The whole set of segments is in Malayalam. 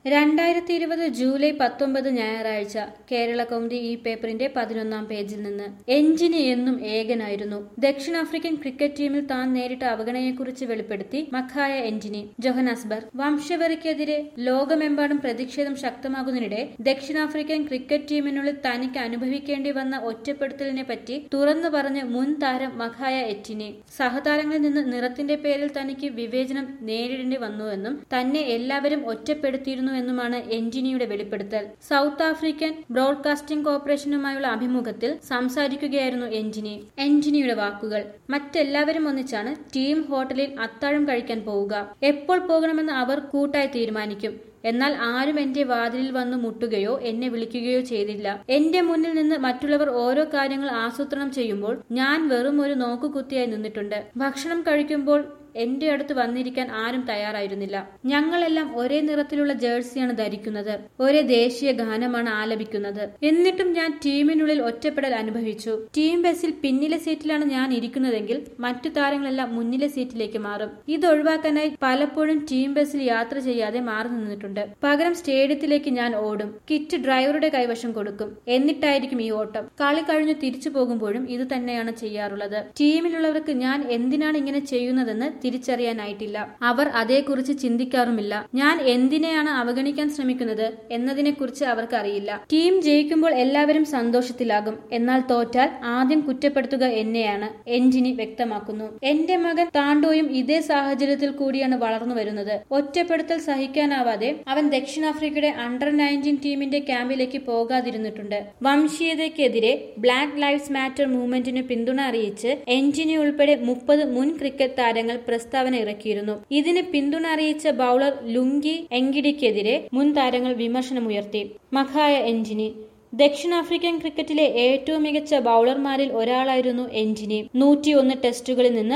2020 ജൂലൈ 19 ഞായറാഴ്ച കേരള കൗമുദി ഈ പേപ്പറിന്റെ 11-ാം പേജിൽ നിന്ന് എഞ്ചിനി എന്നും ഏകനായിരുന്നു. ദക്ഷിണാഫ്രിക്കൻ ക്രിക്കറ്റ് ടീമിൽ താൻ നേരിട്ട അവഗണനയെക്കുറിച്ച് വെളിപ്പെടുത്തി മഖായ എഞ്ചിനി. ജൊഹന്നാസ്ബർഗ്. വംശവെറിക്കെതിരെ ലോകമെമ്പാടും പ്രതിഷേധം ശക്തമാകുന്നതിനിടെ ദക്ഷിണാഫ്രിക്കൻ ക്രിക്കറ്റ് ടീമിനുള്ളിൽ തനിക്ക് അനുഭവിക്കേണ്ടി വന്ന ഒറ്റപ്പെടുത്തലിനെ പറ്റി തുറന്നു പറഞ്ഞ് മുൻ താരം മഖായ എറ്റിനി. സഹതാരങ്ങളിൽ നിന്ന് നിറത്തിന്റെ പേരിൽ തനിക്ക് വിവേചനം നേരിടേണ്ടി വന്നുവെന്നും തന്നെ എല്ലാവരും ഒറ്റപ്പെടുത്തിയിരുന്നു എന്നുമാണ് എഞ്ചിനിയുടെ വെളിപ്പെടുത്തൽ. സൗത്ത് ആഫ്രിക്കൻ ബ്രോഡ്കാസ്റ്റിംഗ് കോർപ്പറേഷനുമായുള്ള അഭിമുഖത്തിൽ സംസാരിക്കുകയായിരുന്നു എഞ്ചിനി. എഞ്ചിനിയുടെ വാക്കുകൾ: മറ്റെല്ലാവരും ഒന്നിച്ചാണ് ടീം ഹോട്ടലിൽ അത്താഴം കഴിക്കാൻ പോവുക. എപ്പോൾ പോകണമെന്ന് അവർ കൂട്ടായി തീരുമാനിക്കും. എന്നാൽ ആരും എന്റെ വാതിലിൽ വന്നു മുട്ടുകയോ എന്നെ വിളിക്കുകയോ ചെയ്തില്ല. എന്റെ മുന്നിൽ നിന്ന് മറ്റുള്ളവർ ഓരോ കാര്യങ്ങൾ ആസൂത്രണം ചെയ്യുമ്പോൾ ഞാൻ വെറും ഒരു നോക്കുകുത്തിയായി നിന്നിട്ടുണ്ട്. ഭക്ഷണം കഴിക്കുമ്പോൾ എന്റെ അടുത്ത് വന്നിരിക്കാൻ ആരും തയ്യാറായിരുന്നില്ല. ഞങ്ങളെല്ലാം ഒരേ നിറത്തിലുള്ള ജേഴ്സിയാണ് ധരിക്കുന്നത്, ഒരേ ദേശീയ ഗാനമാണ് ആലപിക്കുന്നത്. എന്നിട്ടും ഞാൻ ടീമിനുള്ളിൽ ഒറ്റപ്പെടൽ അനുഭവിച്ചു. ടീം ബസ്സിൽ പിന്നിലെ സീറ്റിലാണ് ഞാൻ ഇരിക്കുന്നതെങ്കിൽ മറ്റു താരങ്ങളെല്ലാം മുന്നിലെ സീറ്റിലേക്ക് മാറും. ഇത് ഒഴിവാക്കാനായി പലപ്പോഴും ടീം ബസ്സിൽ യാത്ര ചെയ്യാതെ മാറി നിന്നിട്ടുണ്ട്. പകരം സ്റ്റേഡിയത്തിലേക്ക് ഞാൻ ഓടും. കിറ്റ് ഡ്രൈവറുടെ കൈവശം കൊടുക്കും. എന്നിട്ടായിരിക്കും ഈ ഓട്ടം. കളി കഴിഞ്ഞു തിരിച്ചു പോകുമ്പോഴും ഇത് തന്നെയാണ് ചെയ്യാറുള്ളത്. ടീമിലുള്ളവർക്ക് ഞാൻ എന്തിനാണ് ഇങ്ങനെ ചെയ്യുന്നതെന്ന് തിരിച്ചറിയാനായിട്ടില്ല. അവർ അതേക്കുറിച്ച് ചിന്തിക്കാറുമില്ല. ഞാൻ എന്തിനെയാണ് അവഗണിക്കാൻ ശ്രമിക്കുന്നത് എന്നതിനെക്കുറിച്ച് അവർക്ക് അറിയില്ല. ടീം ജയിക്കുമ്പോൾ എല്ലാവരും സന്തോഷത്തിലാകും. എന്നാൽ തോറ്റാൽ ആദ്യം കുറ്റപ്പെടുത്തുക എന്നെയാണ്, എഞ്ചിനി വ്യക്തമാക്കുന്നു. എന്റെ മകൻ താണ്ടോയും ഇതേ സാഹചര്യത്തിൽ കൂടിയാണ് വളർന്നു വരുന്നത്. ഒറ്റപ്പെടുത്തൽ സഹിക്കാനാവാതെ അവൻ ദക്ഷിണാഫ്രിക്കയുടെ അണ്ടർ-19 ടീമിന്റെ ക്യാമ്പിലേക്ക് പോകാതിരുന്നിട്ടുണ്ട്. വംശീയതയ്ക്കെതിരെ ബ്ലാക്ക് ലൈവ്സ് മാറ്റർ മൂവ്മെന്റിന് പിന്തുണ അറിയിച്ച് എഞ്ചിനി ഉൾപ്പെടെ 30 മുൻ ക്രിക്കറ്റ് താരങ്ങൾ പ്രസ്താവന ഇറക്കിയിരുന്നു. ഇതിന് പിന്തുണ അറിയിച്ച ബൌളർ ലുങ്കി എങ്കിഡിക്കെതിരെ മുൻ താരങ്ങൾ വിമർശനമുയർത്തി. മഖായ എഞ്ചിനി: ദക്ഷിണാഫ്രിക്കൻ ക്രിക്കറ്റിലെ ഏറ്റവും മികച്ച ബൌളർമാരിൽ ഒരാളായിരുന്നു എഞ്ചിനി. 101 ടെസ്റ്റുകളിൽ നിന്ന്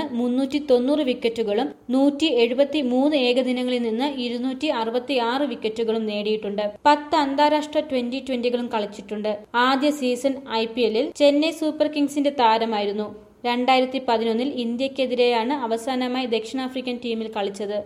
390 വിക്കറ്റുകളും 173 ഏകദിനങ്ങളിൽ നിന്ന് 266 വിക്കറ്റുകളും നേടിയിട്ടുണ്ട്. 10 അന്താരാഷ്ട്ര T20കളും കളിച്ചിട്ടുണ്ട്. ആദ്യ സീസൺ IPL ചെന്നൈ സൂപ്പർ കിങ്സിന്റെ താരമായിരുന്നു. 2011 ഇന്ത്യക്കെതിരെയാണ് അവസാനമായി ദക്ഷിണാഫ്രിക്കൻ ടീമിൽ കളിച്ചത്.